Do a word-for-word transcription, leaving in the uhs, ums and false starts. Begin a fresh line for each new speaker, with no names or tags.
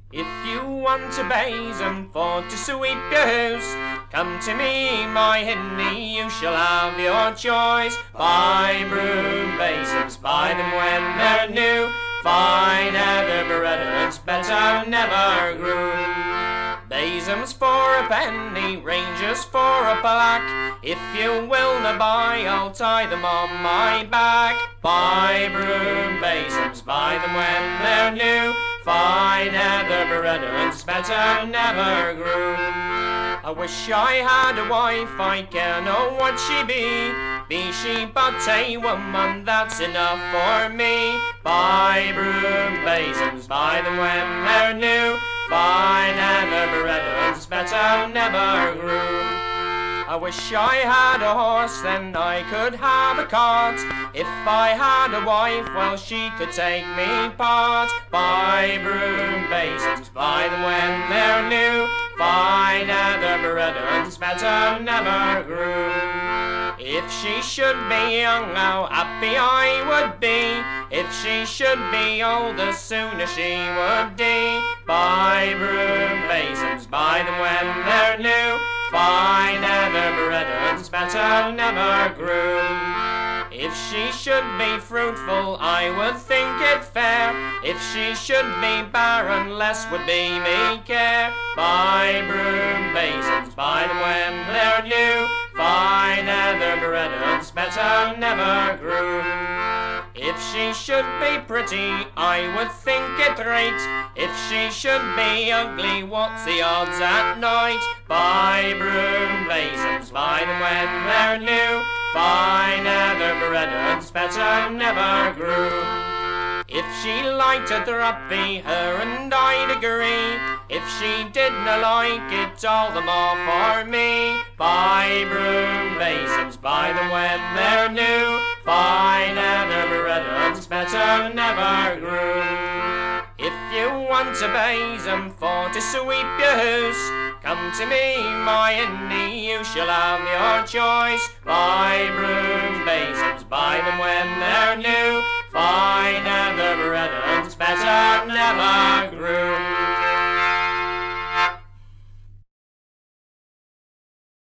If you want a besom for to sweep your house, come to me, my hinny, you shall have your choice. Buy broom besoms, buy them when they're new. Fine heather beretters, better never grew. Besoms for a penny, rangers for a black. If you will not buy, I'll tie them on my back. Buy broom besoms, buy them when they're new. Fine heather beretters, better never grew. I wish I had a wife, I care know what she be. Be she but a woman, that's enough for me. Buy broom besoms, buy them when they're new. Fine heather beretters, better never grew. I wish I had a horse, then I could have a cart. If I had a wife, well, she could take me part. Buy broom besoms, buy them when they're new. Fine heather beretters, better never grew. If she should be young, how happy I would be. If she should be old, the sooner she would die. Buy broom besoms, buy them when they're new. Fine heather beretters, better never grew. If she should be fruitful, I would think it fair. If she should be barren, less would be me care. Buy broom besoms, buy them when they're new. Fine heather beretters, better never grew. If she should be pretty, I would think it right. If she should be ugly, what's the odds at night? Buy broom besoms, buy them when they're new. Fine heather beretters, better never grew. If she liked a droppy, her and I'd agree. If she didna like it, all the more for me. Buy broom besoms, buy them when they're new. Fine heather beretters, better never grew. If you want a besom for to sweep your house, come to me, my hinny, you shall have your choice. Buy broom besoms, buy them when they're new.